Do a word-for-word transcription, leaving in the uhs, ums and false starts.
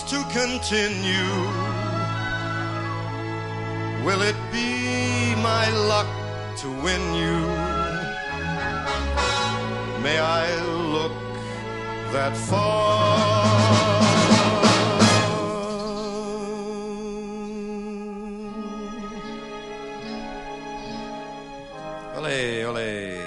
to continue? Will it be my luck to win you? May I look that far? Ole, ole.